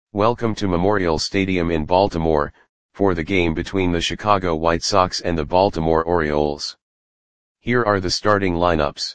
Welcome to Memorial Stadium in Baltimore, for the game between the Chicago White Sox and the Baltimore Orioles. Here are the starting lineups.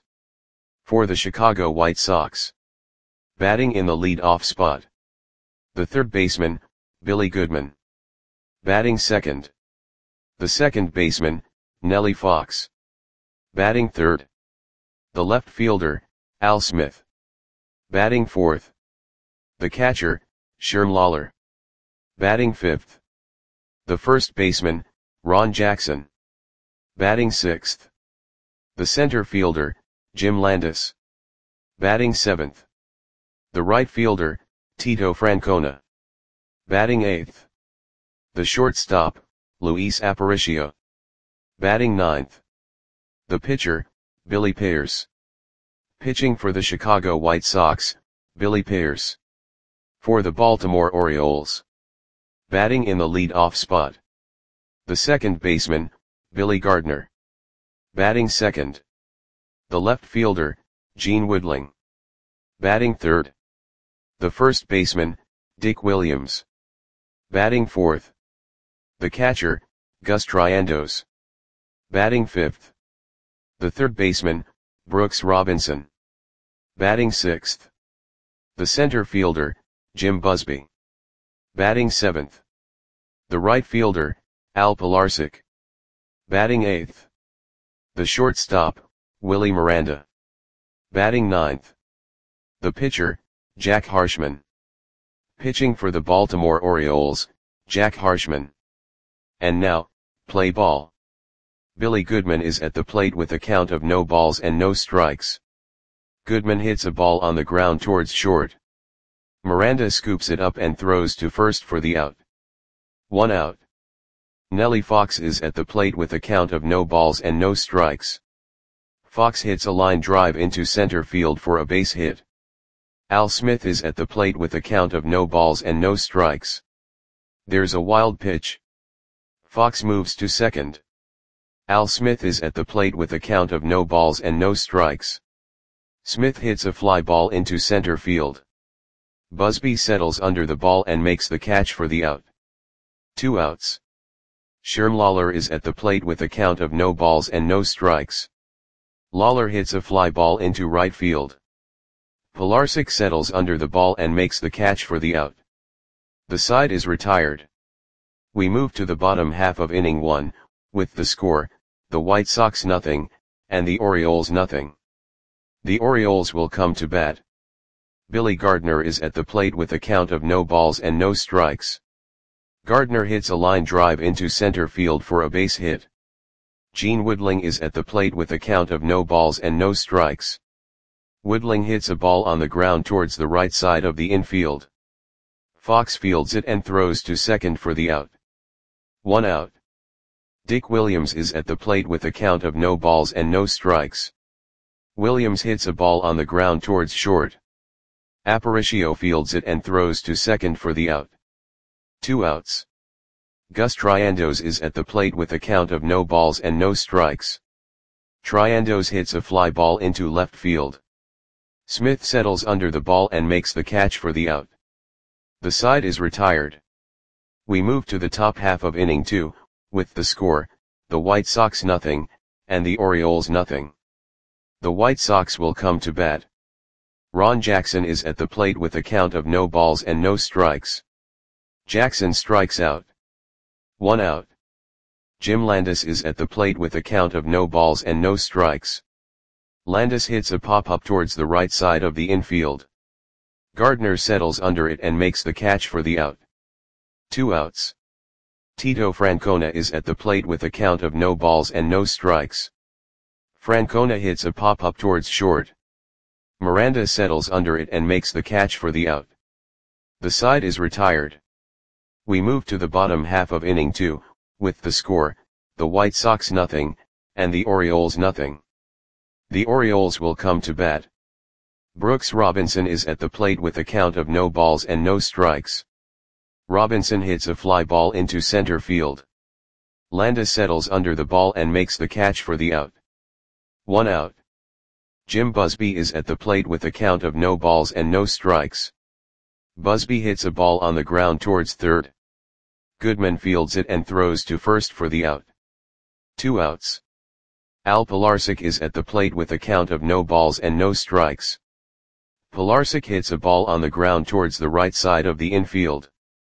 For the Chicago White Sox. Batting in the lead-off spot. The third baseman, Billy Goodman. Batting second. The second baseman, Nellie Fox. Batting third. The left fielder, Al Smith. Batting fourth. The catcher, Sherm Lollar. Batting fifth. The first baseman, Ron Jackson. Batting sixth. The center fielder, Jim Landis. Batting seventh. The right fielder, Tito Francona. Batting eighth. The shortstop, Luis Aparicio. Batting ninth. The pitcher, Billy Pierce. Pitching for the Chicago White Sox, Billy Pierce. For the Baltimore Orioles. Batting in the lead-off spot. The second baseman, Billy Gardner. Batting second. The left fielder, Gene Woodling. Batting third. The first baseman, Dick Williams. Batting fourth. The catcher, Gus Triandos. Batting fifth. The third baseman, Brooks Robinson. Batting sixth. The center fielder, Jim Busby. Batting seventh. The right fielder, Al Pilarczyk. Batting eighth. The shortstop, Willie Miranda. Batting ninth. The pitcher, Jack Harshman. Pitching for the Baltimore Orioles, Jack Harshman. And now, play ball. Billy Goodman is at the plate with a count of no balls and no strikes. Goodman hits a ball on the ground towards short. Miranda scoops it up and throws to first for the out. 1 out. Nellie Fox is at the plate with a count of no balls and no strikes. Fox hits a line drive into center field for a base hit. Al Smith is at the plate with a count of no balls and no strikes. There's a wild pitch. Fox moves to second. Al Smith is at the plate with a count of no balls and no strikes. Smith hits a fly ball into center field. Busby settles under the ball and makes the catch for the out. 2 outs. Sherm Lollar is at the plate with a count of no balls and no strikes. Lollar hits a fly ball into right field. Pilarczyk settles under the ball and makes the catch for the out. The side is retired. We move to the bottom half of inning 1, with the score, the White Sox 0, and the Orioles 0. The Orioles will come to bat. Billy Gardner is at the plate with a count of no balls and no strikes. Gardner hits a line drive into center field for a base hit. Gene Woodling is at the plate with a count of no balls and no strikes. Woodling hits a ball on the ground towards the right side of the infield. Fox fields it and throws to second for the out. 1 out. Dick Williams is at the plate with a count of no balls and no strikes. Williams hits a ball on the ground towards short. Aparicio fields it and throws to second for the out. 2 outs. Gus Triandos is at the plate with a count of no balls and no strikes. Triandos hits a fly ball into left field. Smith settles under the ball and makes the catch for the out. The side is retired. We move to the top half of inning 2, with the score, the White Sox 0, and the Orioles 0. The White Sox will come to bat. Ron Jackson is at the plate with a count of no balls and no strikes. Jackson strikes out. 1 out. Jim Landis is at the plate with a count of no balls and no strikes. Landis hits a pop-up towards the right side of the infield. Gardner settles under it and makes the catch for the out. 2 outs. Tito Francona is at the plate with a count of no balls and no strikes. Francona hits a pop-up towards short. Miranda settles under it and makes the catch for the out. The side is retired. We move to the bottom half of inning 2, with the score, the White Sox 0, and the Orioles 0. The Orioles will come to bat. Brooks Robinson is at the plate with a count of no balls and no strikes. Robinson hits a fly ball into center field. Landis settles under the ball and makes the catch for the out. 1 out. Jim Busby is at the plate with a count of no balls and no strikes. Busby hits a ball on the ground towards third. Goodman fields it and throws to first for the out. 2 outs. Al Pilarczyk is at the plate with a count of no balls and no strikes. Pilarczyk hits a ball on the ground towards the right side of the infield.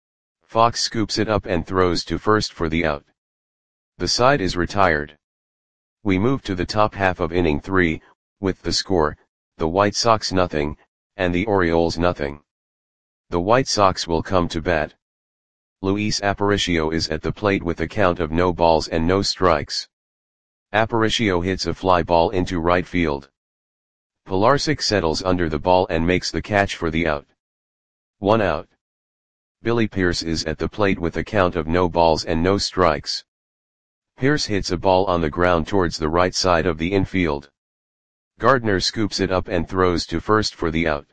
Fox scoops it up and throws to first for the out. The side is retired. We move to the top half of inning 3, with the score, the White Sox nothing, and the Orioles nothing. The White Sox will come to bat. Luis Aparicio is at the plate with a count of no balls and no strikes. Aparicio hits a fly ball into right field. Pilarczyk settles under the ball and makes the catch for the out. 1 out. Billy Pierce is at the plate with a count of no balls and no strikes. Pierce hits a ball on the ground towards the right side of the infield. Gardner scoops it up and throws to first for the out.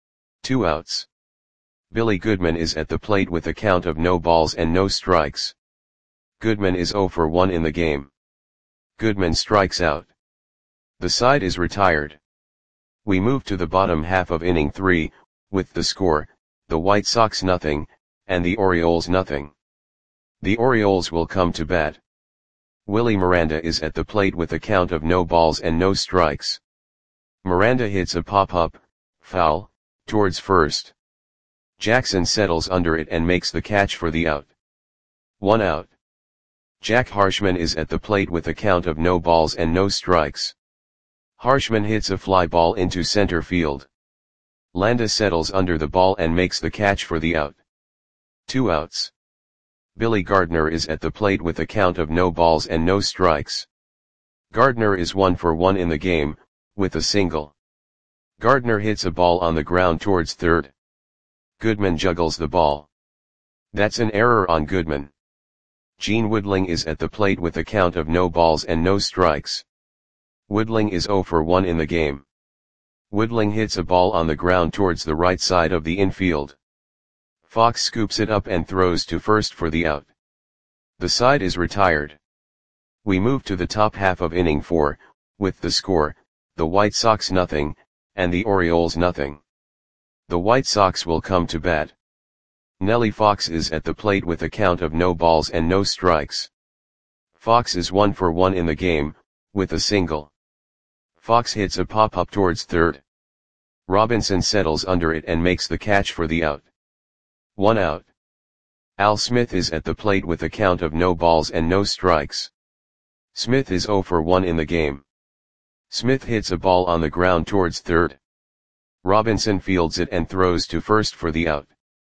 2 outs. Billy Goodman is at the plate with a count of no balls and no strikes. Goodman is 0 for 1 in the game. Goodman strikes out. The side is retired. We move to the bottom half of inning 3, with the score, the White Sox nothing, and the Orioles nothing. The Orioles will come to bat. Willie Miranda is at the plate with a count of no balls and no strikes. Miranda hits a pop-up, foul, towards first. Jackson settles under it and makes the catch for the out. 1 out. Jack Harshman is at the plate with a count of no balls and no strikes. Harshman hits a fly ball into center field. Landa settles under the ball and makes the catch for the out. 2 outs. Billy Gardner is at the plate with a count of no balls and no strikes. Gardner is 1 for 1 in the game, with a single. Gardner hits a ball on the ground towards third. Goodman juggles the ball. That's an error on Goodman. Gene Woodling is at the plate with a count of no balls and no strikes. Woodling is 0 for 1 in the game. Woodling hits a ball on the ground towards the right side of the infield. Fox scoops it up and throws to first for the out. The side is retired. We move to the top half of inning 4, with the score, the White Sox nothing, and the Orioles nothing. The White Sox will come to bat. Nellie Fox is at the plate with a count of no balls and no strikes. Fox is 1 for 1 in the game, with a single. Fox hits a pop-up towards third. Robinson settles under it and makes the catch for the out. 1 out. Al Smith is at the plate with a count of no balls and no strikes. Smith is 0 for 1 in the game. Smith hits a ball on the ground towards third. Robinson fields it and throws to first for the out.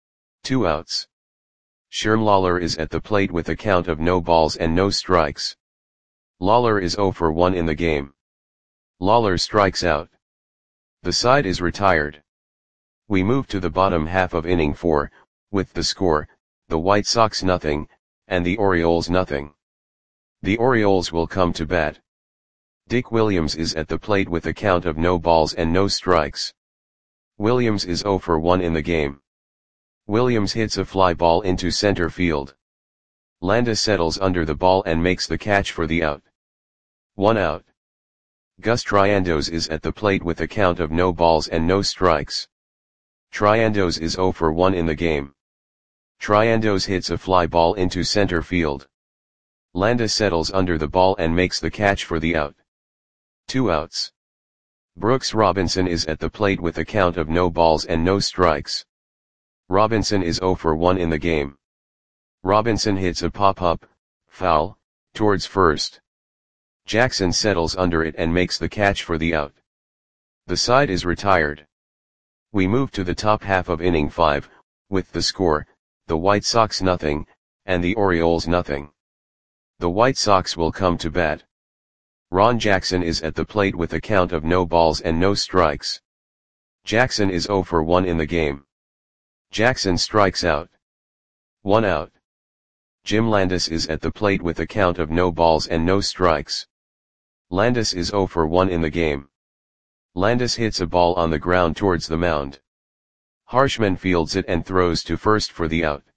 2 outs. Sherm Lawler is at the plate with a count of no balls and no strikes. Lawler is 0 for 1 in the game. Lawler strikes out. The side is retired. We move to the bottom half of inning 4, with the score, the White Sox nothing, and the Orioles nothing. The Orioles will come to bat. Dick Williams is at the plate with a count of no balls and no strikes. Williams is 0 for 1 in the game. Williams hits a fly ball into center field. Landa settles under the ball and makes the catch for the out. 1 out. Gus Triandos is at the plate with a count of no balls and no strikes. Triandos is 0 for 1 in the game. Triandos hits a fly ball into center field. Landa settles under the ball and makes the catch for the out. 2 outs. Brooks Robinson is at the plate with a count of no balls and no strikes. Robinson is 0 for 1 in the game. Robinson hits a pop-up, foul, towards first. Jackson settles under it and makes the catch for the out. The side is retired. We move to the top half of inning 5, with the score, the White Sox nothing, and the Orioles nothing. The White Sox will come to bat. Ron Jackson is at the plate with a count of no balls and no strikes. Jackson is 0 for 1 in the game. Jackson strikes out. 1 out. Jim Landis is at the plate with a count of no balls and no strikes. Landis is 0 for 1 in the game. Landis hits a ball on the ground towards the mound. Harshman fields it and throws to first for the out.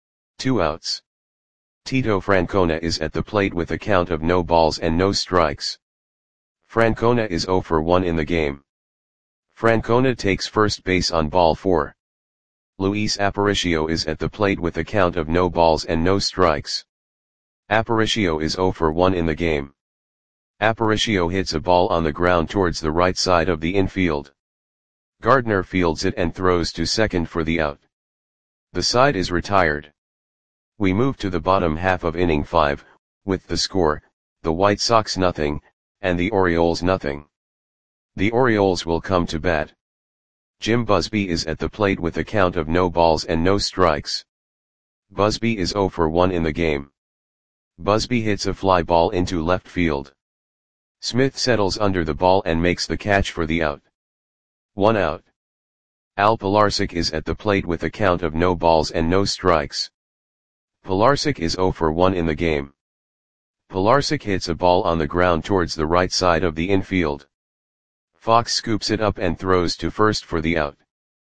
2 outs. Tito Francona is at the plate with a count of no balls and no strikes. Francona is 0 for 1 in the game. Francona takes first base on ball 4. Luis Aparicio is at the plate with a count of no balls and no strikes. Aparicio is 0 for 1 in the game. Aparicio hits a ball on the ground towards the right side of the infield. Gardner fields it and throws to second for the out. The side is retired. We move to the bottom half of inning 5, with the score, the White Sox nothing, and the Orioles nothing. The Orioles will come to bat. Jim Busby is at the plate with a count of no balls and no strikes. Busby is 0 for 1 in the game. Busby hits a fly ball into left field. Smith settles under the ball and makes the catch for the out. 1 out. Al Pilarczyk is at the plate with a count of no balls and no strikes. Pilarczyk is 0 for 1 in the game. Pilarczyk hits a ball on the ground towards the right side of the infield. Fox scoops it up and throws to first for the out.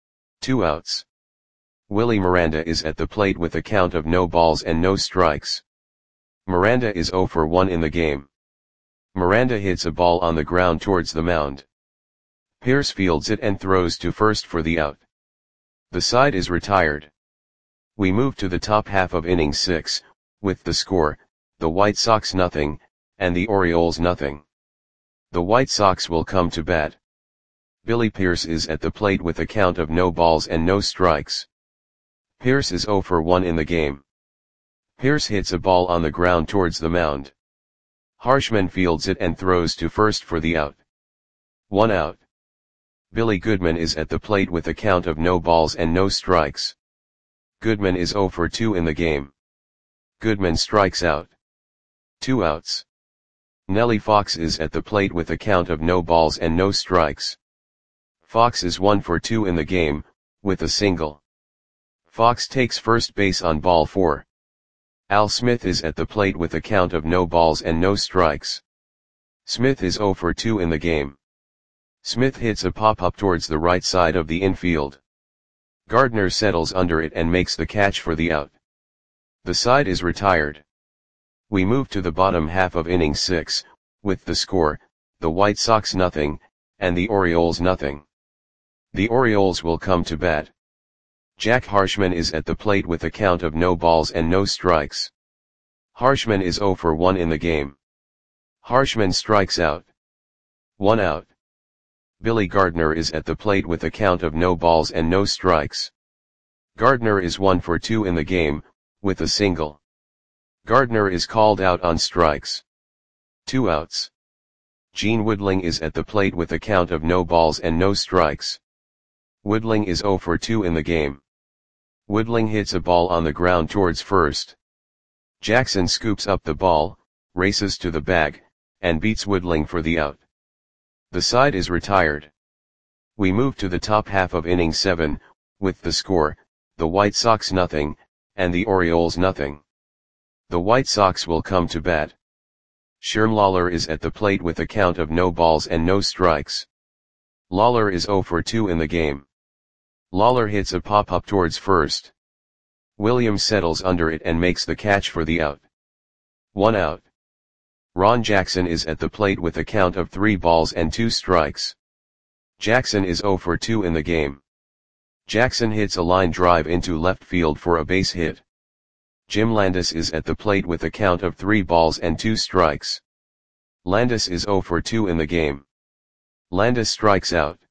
2 outs. Willie Miranda is at the plate with a count of no balls and no strikes. Miranda is 0 for 1 in the game. Miranda hits a ball on the ground towards the mound. Pierce fields it and throws to first for the out. The side is retired. We move to the top half of inning 6, with the score, the White Sox nothing, and the Orioles nothing. The White Sox will come to bat. Billy Pierce is at the plate with a count of no balls and no strikes. Pierce is 0 for 1 in the game. Pierce hits a ball on the ground towards the mound. Harshman fields it and throws to first for the out. 1 out. Billy Goodman is at the plate with a count of no balls and no strikes. Goodman is 0 for 2 in the game. Goodman strikes out. 2 outs. Nellie Fox is at the plate with a count of no balls and no strikes. Fox is 1 for 2 in the game, with a single. Fox takes first base on ball 4. Al Smith is at the plate with a count of no balls and no strikes. Smith is 0 for 2 in the game. Smith hits a pop-up towards the right side of the infield. Gardner settles under it and makes the catch for the out. The side is retired. We move to the bottom half of inning 6, with the score, the White Sox nothing, and the Orioles nothing. The Orioles will come to bat. Jack Harshman is at the plate with a count of no balls and no strikes. Harshman is 0 for 1 in the game. Harshman strikes out. 1 out. Billy Gardner is at the plate with a count of no balls and no strikes. Gardner is 1 for 2 in the game, with a single. Gardner is called out on strikes. 2 outs. Gene Woodling is at the plate with a count of no balls and no strikes. Woodling is 0 for 2 in the game. Woodling hits a ball on the ground towards first. Jackson scoops up the ball, races to the bag, and beats Woodling for the out. The side is retired. We move to the top half of inning 7, with the score, the White Sox nothing, and the Orioles nothing. The White Sox will come to bat. Sherm Lawler is at the plate with a count of no balls and no strikes. Lawler is 0 for 2 in the game. Lawler hits a pop-up towards first. Williams settles under it and makes the catch for the out. 1 out. Ron Jackson is at the plate with a count of 3 balls and 2 strikes. Jackson is 0 for 2 in the game. Jackson hits a line drive into left field for a base hit. Jim Landis is at the plate with a count of 3 balls and 2 strikes. Landis is 0 for 2 in the game. Landis strikes out.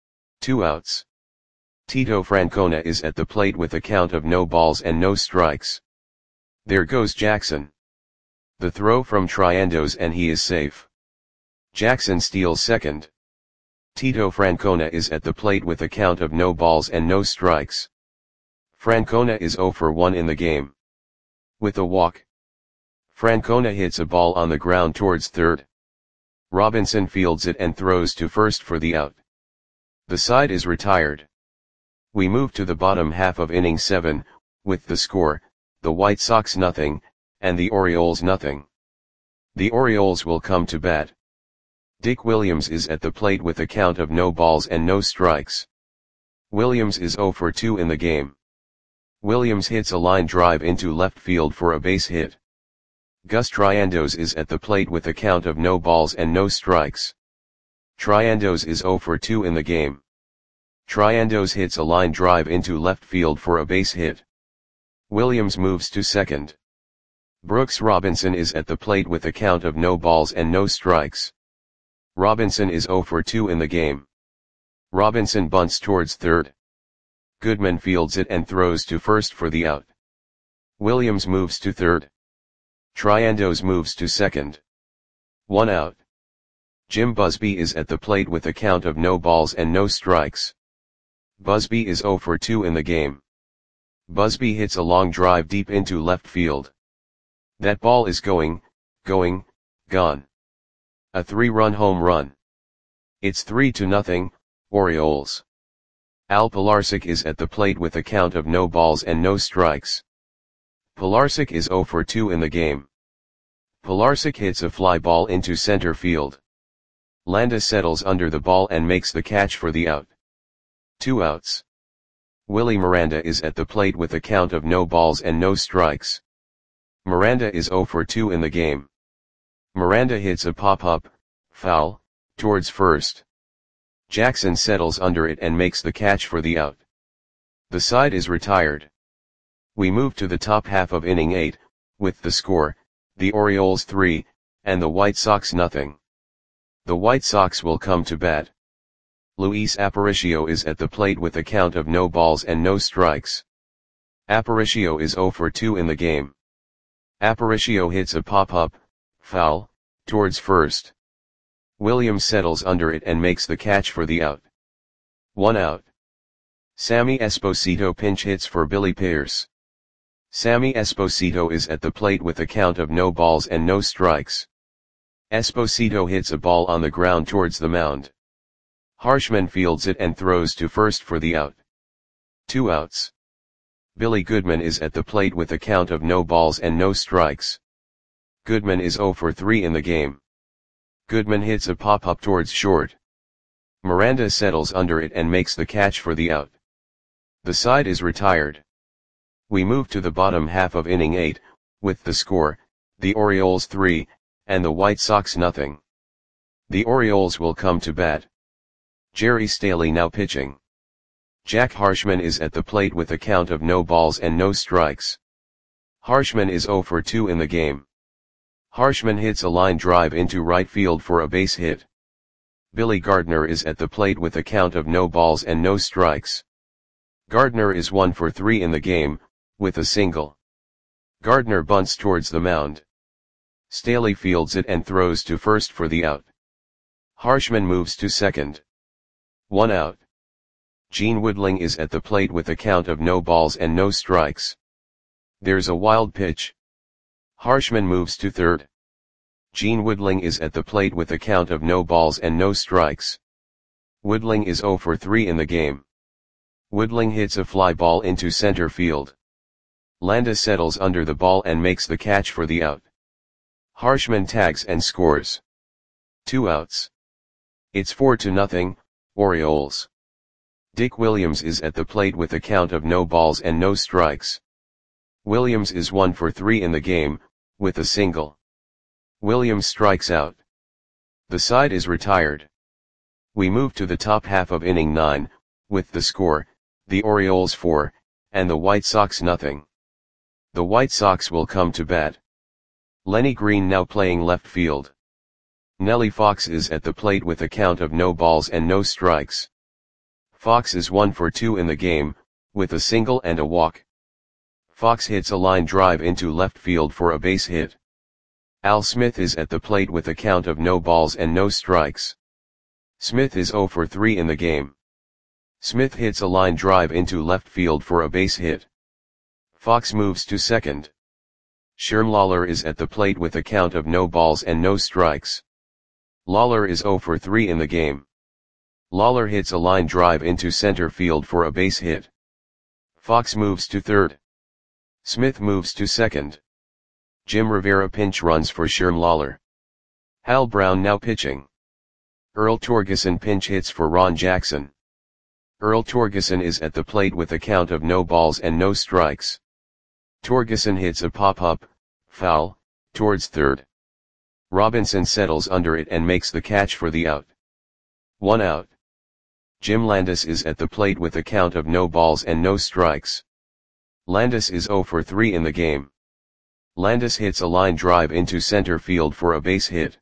2 outs. Tito Francona is at the plate with a count of no balls and no strikes. There goes Jackson. The throw from Triandos and he is safe. Jackson steals second. Tito Francona is at the plate with a count of no balls and no strikes. Francona is 0 for 1 in the game. With a walk. Francona hits a ball on the ground towards third. Robinson fields it and throws to first for the out. The side is retired. We move to the bottom half of inning 7, with the score, the White Sox nothing, and the Orioles nothing. The Orioles will come to bat. Dick Williams is at the plate with a count of no balls and no strikes. Williams is 0 for 2 in the game. Williams hits a line drive into left field for a base hit. Gus Triandos is at the plate with a count of no balls and no strikes. Triandos is 0 for 2 in the game. Triandos hits a line drive into left field for a base hit. Williams moves to second. Brooks Robinson is at the plate with a count of no balls and no strikes. Robinson is 0 for 2 in the game. Robinson bunts towards third. Goodman fields it and throws to first for the out. Williams moves to third. Triandos moves to second. 1 out. Jim Busby is at the plate with a count of no balls and no strikes. Busby is 0 for 2 in the game. Busby hits a long drive deep into left field. That ball is gone. A 3-run home run. It's 3-0, Orioles. Al Pilarczyk is at the plate with a count of no balls and no strikes. Pilarczyk is 0 for 2 in the game. Pilarczyk hits a fly ball into center field. Landa settles under the ball and makes the catch for the out. 2 outs. Willie Miranda is at the plate with a count of no balls and no strikes. Miranda is 0 for 2 in the game. Miranda hits a pop-up, foul, towards first. Jackson settles under it and makes the catch for the out. The side is retired. We move to the top half of inning 8, with the score, the Orioles 3, and the White Sox nothing. The White Sox will come to bat. Luis Aparicio is at the plate with a count of no balls and no strikes. Aparicio is 0 for 2 in the game. Aparicio hits a pop-up, foul, towards first. Williams settles under it and makes the catch for the out. 1 out. Sammy Esposito pinch hits for Billy Pierce. Sammy Esposito is at the plate with a count of no balls and no strikes. Esposito hits a ball on the ground towards the mound. Harshman fields it and throws to first for the out. 2 outs. Billy Goodman is at the plate with a count of no balls and no strikes. Goodman is 0 for 3 in the game. Goodman hits a pop-up towards short. Miranda settles under it and makes the catch for the out. The side is retired. We move to the bottom half of inning 8, with the score, the Orioles 3, and the White Sox nothing. The Orioles will come to bat. Jerry Staley now pitching. Jack Harshman is at the plate with a count of no balls and no strikes. Harshman is 0 for 2 in the game. Harshman hits a line drive into right field for a base hit. Billy Gardner is at the plate with a count of no balls and no strikes. Gardner is 1 for 3 in the game, with a single. Gardner bunts towards the mound. Staley fields it and throws to first for the out. Harshman moves to second. 1 out. Gene Woodling is at the plate with a count of no balls and no strikes. There's a wild pitch. Harshman moves to third. Gene Woodling is at the plate with a count of no balls and no strikes. Woodling is 0 for 3 in the game. Woodling hits a fly ball into center field. Landa settles under the ball and makes the catch for the out. Harshman tags and scores. 2 outs. It's 4-0, Orioles. Dick Williams is at the plate with a count of no balls and no strikes. Williams is 1 for 3 in the game, with a single. Williams strikes out. The side is retired. We move to the top half of inning 9, with the score, the Orioles 4, and the White Sox nothing. The White Sox will come to bat. Lenny Green now playing left field. Nellie Fox is at the plate with a count of no balls and no strikes. Fox is 1 for 2 in the game, with a single and a walk. Fox hits a line drive into left field for a base hit. Al Smith is at the plate with a count of no balls and no strikes. Smith is 0 for 3 in the game. Smith hits a line drive into left field for a base hit. Fox moves to second. Sherm Lawler is at the plate with a count of no balls and no strikes. Lawler is 0 for 3 in the game. Lawler hits a line drive into center field for a base hit. Fox moves to third. Smith moves to second. Jim Rivera pinch runs for Sherm Lawler. Hal Brown now pitching. Earl Torgeson pinch hits for Ron Jackson. Earl Torgeson is at the plate with a count of no balls and no strikes. Torgeson hits a pop-up, foul, towards third. Robinson settles under it and makes the catch for the out. 1 out. Jim Landis is at the plate with a count of no balls and no strikes. Landis is 0 for 3 in the game. Landis hits a line drive into center field for a base hit.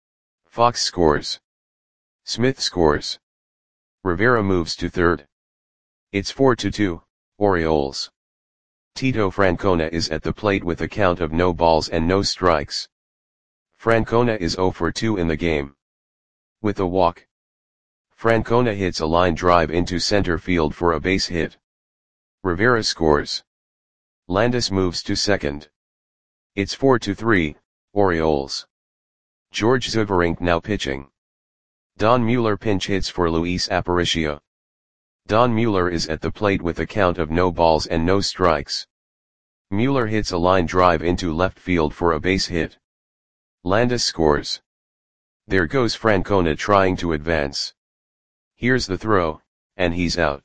Fox scores. Smith scores. Rivera moves to third. It's 4-2, Orioles. Tito Francona is at the plate with a count of no balls and no strikes. Francona is 0 for 2 in the game. With a walk. Francona hits a line drive into center field for a base hit. Rivera scores. Landis moves to second. It's 4-3, Orioles. George Zuverink now pitching. Don Mueller pinch hits for Luis Aparicio. Don Mueller is at the plate with a count of no balls and no strikes. Mueller hits a line drive into left field for a base hit. Landis scores. There goes Francona trying to advance. Here's the throw, and he's out.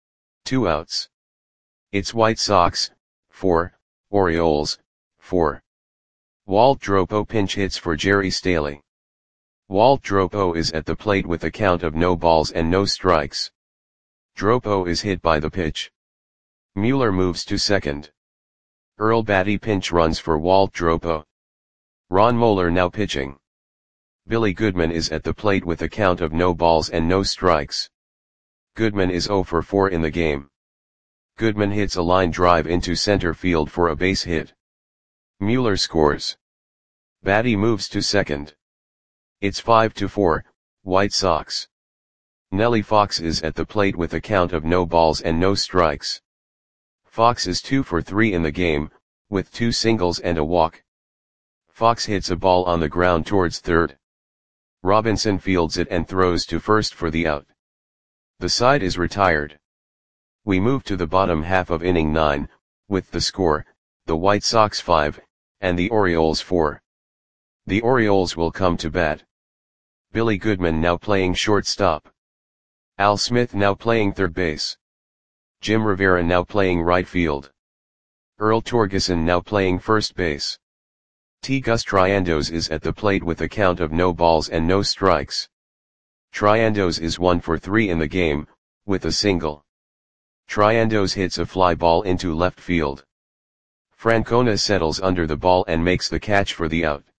2 outs. It's White Sox, 4, Orioles, 4. Walt Dropo pinch hits for Jerry Staley. Walt Dropo is at the plate with a count of no balls and no strikes. Dropo is hit by the pitch. Mueller moves to second. Earl Batty pinch runs for Walt Dropo. Ron Moeller now pitching. Billy Goodman is at the plate with a count of no balls and no strikes. Goodman is 0 for 4 in the game. Goodman hits a line drive into center field for a base hit. Mueller scores. Batty moves to second. It's 5-4, White Sox. Nellie Fox is at the plate with a count of no balls and no strikes. Fox is 2 for 3 in the game, with 2 singles and a walk. Fox hits a ball on the ground towards third. Robinson fields it and throws to first for the out. The side is retired. We move to the bottom half of inning 9, with the score, the White Sox 5, and the Orioles 4. The Orioles will come to bat. Billy Goodman now playing shortstop. Al Smith now playing third base. Jim Rivera now playing right field. Earl Torgeson now playing first base. T. Gus Triandos is at the plate with a count of no balls and no strikes. Triandos is 1 for 3 in the game, with a single. Triandos hits a fly ball into left field. Francona settles under the ball and makes the catch for the out.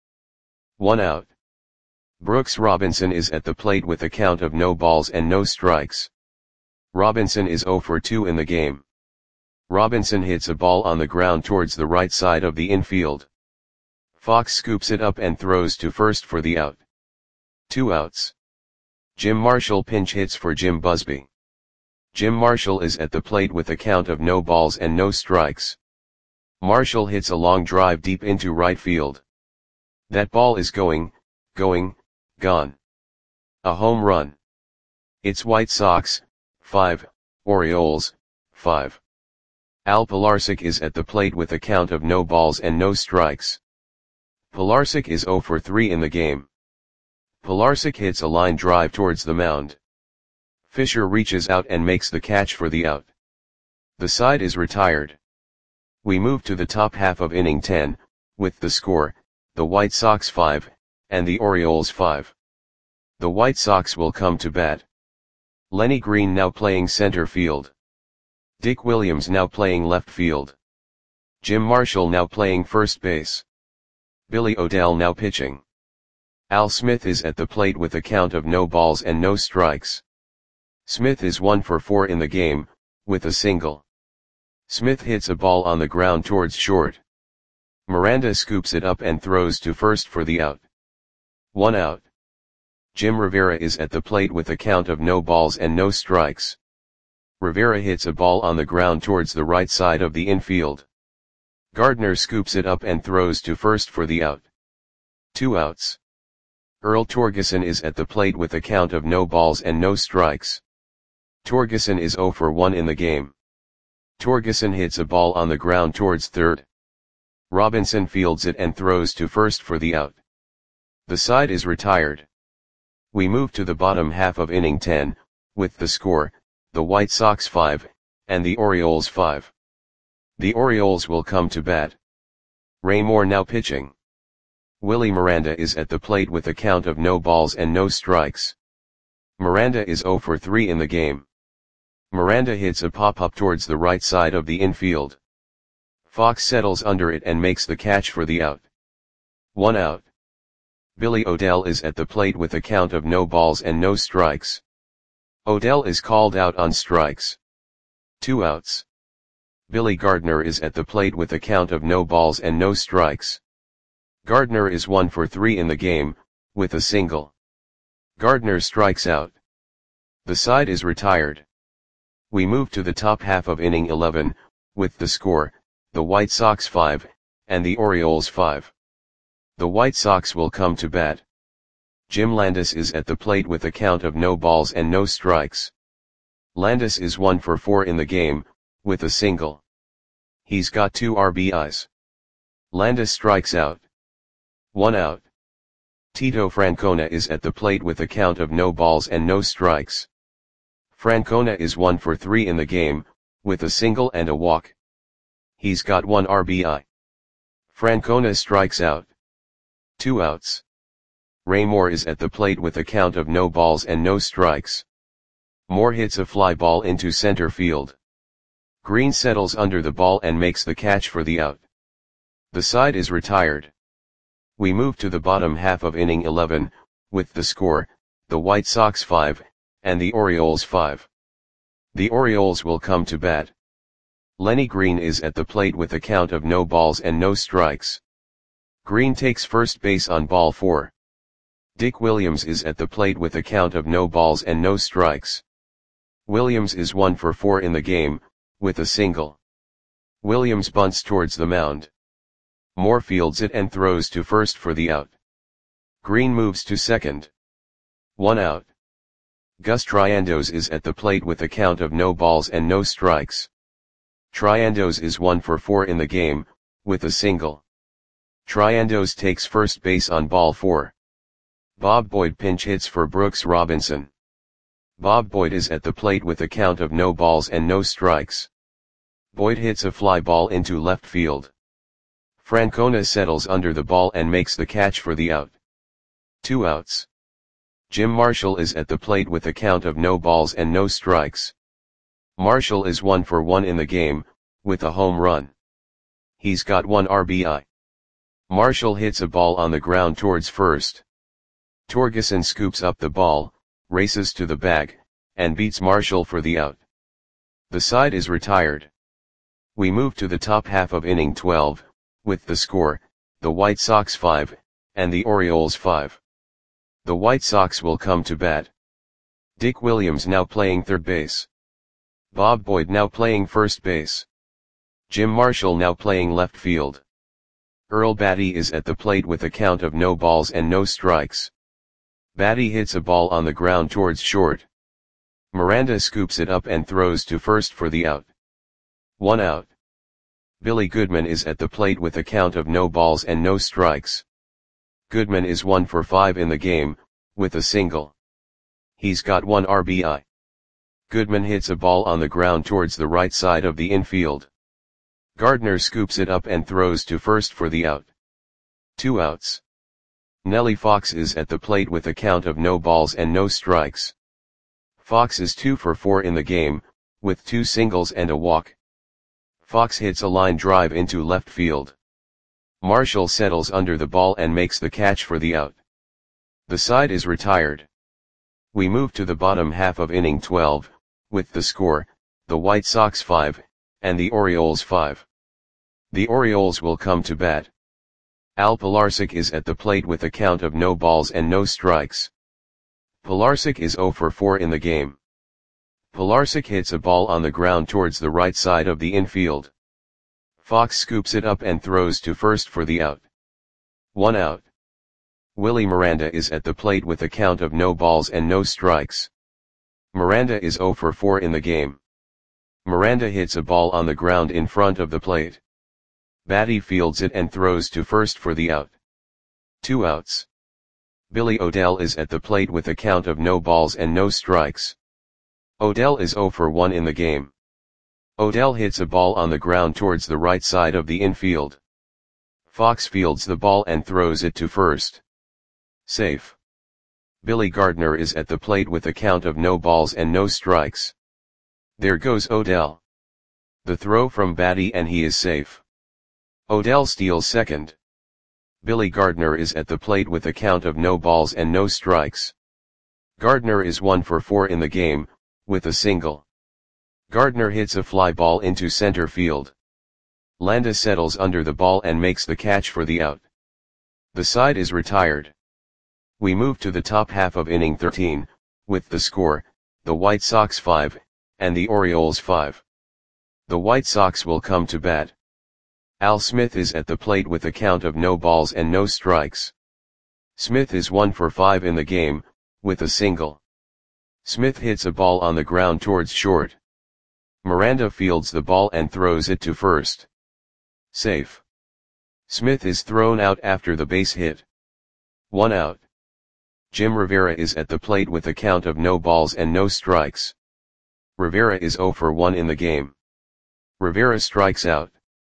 1 out. Brooks Robinson is at the plate with a count of no balls and no strikes. Robinson is 0 for 2 in the game. Robinson hits a ball on the ground towards the right side of the infield. Fox scoops it up and throws to first for the out. 2 outs. Jim Marshall pinch hits for Jim Busby. Jim Marshall is at the plate with a count of no balls and no strikes. Marshall hits a long drive deep into right field. That ball is going, gone. A home run. It's White Sox, 5, Orioles, 5. Al Pilarczyk is at the plate with a count of no balls and no strikes. Pilarczyk is 0 for 3 in the game. Pilarczyk hits a line drive towards the mound. Fisher reaches out and makes the catch for the out. The side is retired. We move to the top half of inning 10, with the score, the White Sox 5, and the Orioles 5. The White Sox will come to bat. Lenny Green now playing center field. Dick Williams now playing left field. Jim Marshall now playing first base. Billy O'Dell now pitching. Al Smith is at the plate with a count of no balls and no strikes. Smith is 1 for 4 in the game, with a single. Smith hits a ball on the ground towards short. Miranda scoops it up and throws to first for the out. 1 out. Jim Rivera is at the plate with a count of no balls and no strikes. Rivera hits a ball on the ground towards the right side of the infield. Gardner scoops it up and throws to first for the out. 2 outs. Earl Torgeson is at the plate with a count of no balls and no strikes. Torgeson is 0 for 1 in the game. Torgeson hits a ball on the ground towards third. Robinson fields it and throws to first for the out. The side is retired. We move to the bottom half of inning 10, with the score, the White Sox 5, and the Orioles 5. The Orioles will come to bat. Ray Moore now pitching. Willie Miranda is at the plate with a count of no balls and no strikes. Miranda is 0 for 3 in the game. Miranda hits a pop-up towards the right side of the infield. Fox settles under it and makes the catch for the out. 1 out. Billy O'Dell is at the plate with a count of no balls and no strikes. O'Dell is called out on strikes. 2 outs. Billy Gardner is at the plate with a count of no balls and no strikes. Gardner is 1 for 3 in the game, with a single. Gardner strikes out. The side is retired. We move to the top half of inning 11, with the score, the White Sox 5, and the Orioles 5. The White Sox will come to bat. Jim Landis is at the plate with a count of no balls and no strikes. Landis is 1 for 4 in the game, with a single. He's got 2 RBIs. Landis strikes out. 1 out. Tito Francona is at the plate with a count of no balls and no strikes. Francona is 1 for 3 in the game, with a single and a walk. He's got 1 RBI. Francona strikes out. 2 outs. Ray Moore is at the plate with a count of no balls and no strikes. Moore hits a fly ball into center field. Green settles under the ball and makes the catch for the out. The side is retired. We move to the bottom half of inning 11, with the score, the White Sox 5, and the Orioles 5. The Orioles will come to bat. Lenny Green is at the plate with a count of no balls and no strikes. Green takes first base on ball 4. Dick Williams is at the plate with a count of no balls and no strikes. Williams is 1 for 4 in the game, with a single. Williams bunts towards the mound. Moore fields it and throws to first for the out. Green moves to second. 1 out. Gus Triandos is at the plate with a count of no balls and no strikes. Triandos is 1 for 4 in the game, with a single. Triandos takes first base on ball 4. Bob Boyd pinch hits for Brooks Robinson. Bob Boyd is at the plate with a count of no balls and no strikes. Boyd hits a fly ball into left field. Francona settles under the ball and makes the catch for the out. 2 outs. Jim Marshall is at the plate with a count of no balls and no strikes. Marshall is 1 for 1 in the game, with a home run. He's got 1 RBI. Marshall hits a ball on the ground towards first. Torgeson scoops up the ball, races to the bag, and beats Marshall for the out. The side is retired. We move to the top half of inning 12, with the score, the White Sox 5, and the Orioles 5. The White Sox will come to bat. Dick Williams now playing third base. Bob Boyd now playing first base. Jim Marshall now playing left field. Earl Batty is at the plate with a count of no balls and no strikes. Batty hits a ball on the ground towards short. Miranda scoops it up and throws to first for the out. 1 out. Billy Goodman is at the plate with a count of no balls and no strikes. Goodman is 1 for 5 in the game, with a single. He's got 1 RBI. Goodman hits a ball on the ground towards the right side of the infield. Gardner scoops it up and throws to first for the out. 2 outs. Nellie Fox is at the plate with a count of no balls and no strikes. Fox is 2 for 4 in the game, with 2 singles and a walk. Fox hits a line drive into left field. Marshall settles under the ball and makes the catch for the out. The side is retired. We move to the bottom half of inning 12, with the score, the White Sox 5, and the Orioles 5. The Orioles will come to bat. Al Pilarczyk is at the plate with a count of no balls and no strikes. Pilarczyk is 0 for 4 in the game. Pilarczyk hits a ball on the ground towards the right side of the infield. Fox scoops it up and throws to first for the out. 1 out. Willie Miranda is at the plate with a count of no balls and no strikes. Miranda is 0 for 4 in the game. Miranda hits a ball on the ground in front of the plate. Batty fields it and throws to first for the out. 2 outs. Billy O'Dell is at the plate with a count of no balls and no strikes. O'Dell is 0 for 1 in the game. O'Dell hits a ball on the ground towards the right side of the infield. Fox fields the ball and throws it to first. Safe. Billy Gardner is at the plate with a count of no balls and no strikes. There goes Odell. The throw from Batty and he is safe. Odell steals second. Billy Gardner is at the plate with a count of no balls and no strikes. Gardner is 1 for 4 in the game, with a single. Gardner hits a fly ball into center field. Landis settles under the ball and makes the catch for the out. The side is retired. We move to the top half of inning 13, with the score, the White Sox 5, and the Orioles 5. The White Sox will come to bat. Al Smith is at the plate with a count of no balls and no strikes. Smith is 1 for 5 in the game, with a single. Smith hits a ball on the ground towards short. Miranda fields the ball and throws it to first. Safe. Smith is thrown out after the base hit. 1 out. Jim Rivera is at the plate with a count of no balls and no strikes. Rivera is 0 for 1 in the game. Rivera strikes out.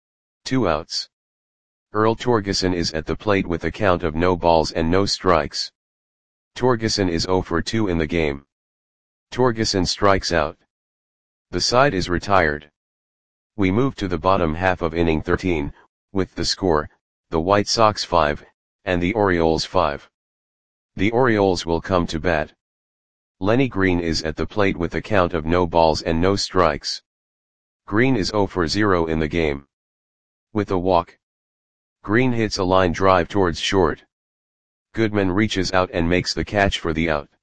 2 outs. Earl Torgeson is at the plate with a count of no balls and no strikes. Torgeson is 0 for 2 in the game. Torgeson strikes out. The side is retired. We move to the bottom half of inning 13, with the score, the White Sox 5, and the Orioles 5. The Orioles will come to bat. Lenny Green is at the plate with a count of no balls and no strikes. Green is 0 for 0 in the game. With a walk. Green hits a line drive towards short. Goodman reaches out and makes the catch for the out.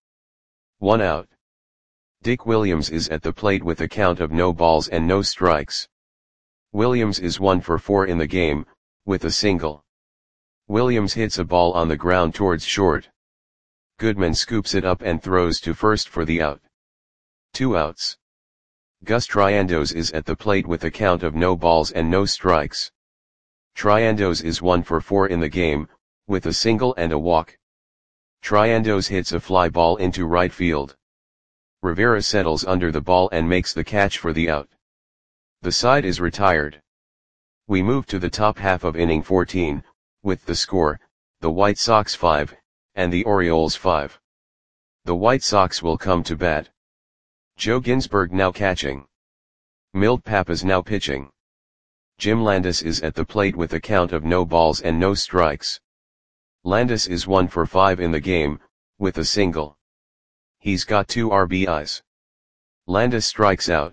1 out. Dick Williams is at the plate with a count of no balls and no strikes. Williams is 1 for 4 in the game, with a single. Williams hits a ball on the ground towards short. Goodman scoops it up and throws to first for the out. 2 outs. Gus Triandos is at the plate with a count of no balls and no strikes. Triandos is 1 for 4 in the game, with a single and a walk. Triandos hits a fly ball into right field. Rivera settles under the ball and makes the catch for the out. The side is retired. We move to the top half of inning 14, with the score, the White Sox 5, and the Orioles 5. The White Sox will come to bat. Joe Ginsberg now catching. Milt Pappas now pitching. Jim Landis is at the plate with a count of no balls and no strikes. Landis is 1 for 5 in the game, with a single. He's got 2 RBIs. Landis strikes out.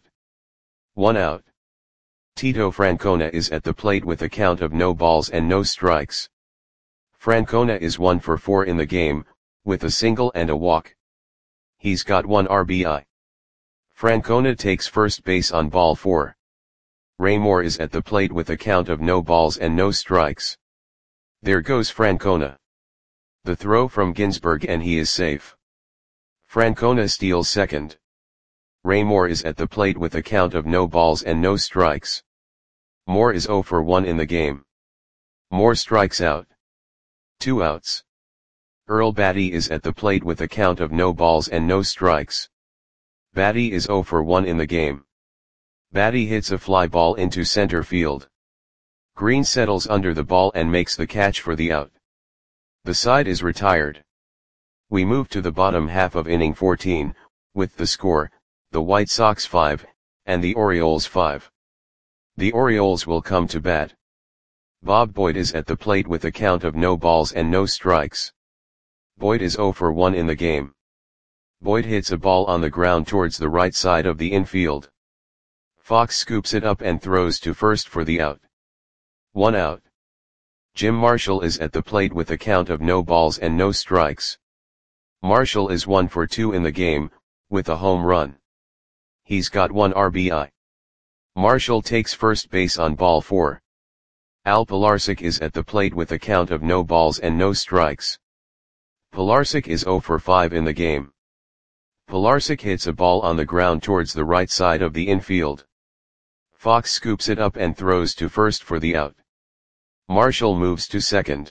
1 out. Tito Francona is at the plate with a count of no balls and no strikes. Francona is 1 for 4 in the game, with a single and a walk. He's got 1 RBI. Francona takes first base on ball 4. Ray Moore is at the plate with a count of no balls and no strikes. There goes Francona. The throw from Ginsberg and he is safe. Francona steals second. Ray Moore is at the plate with a count of no balls and no strikes. Moore is 0 for 1 in the game. Moore strikes out. 2 outs. Earl Batty is at the plate with a count of no balls and no strikes. Batty is 0 for 1 in the game. Batty hits a fly ball into center field. Green settles under the ball and makes the catch for the out. The side is retired. We move to the bottom half of inning 14, with the score, the White Sox 5, and the Orioles 5. The Orioles will come to bat. Bob Boyd is at the plate with a count of no balls and no strikes. Boyd is 0 for 1 in the game. Boyd hits a ball on the ground towards the right side of the infield. Fox scoops it up and throws to first for the out. 1 out. Jim Marshall is at the plate with a count of no balls and no strikes. Marshall is 1 for 2 in the game, with a home run. He's got 1 RBI. Marshall takes first base on ball 4. Al Pilarczyk is at the plate with a count of no balls and no strikes. Pilarczyk is 0 for 5 in the game. Pilarczyk hits a ball on the ground towards the right side of the infield. Fox scoops it up and throws to first for the out. Marshall moves to second.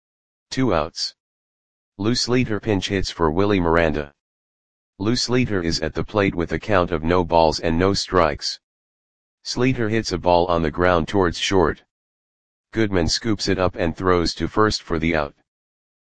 2 outs. Lou Sleeter pinch hits for Willie Miranda. Lou Sleeter is at the plate with a count of no balls and no strikes. Sleeter hits a ball on the ground towards short. Goodman scoops it up and throws to first for the out.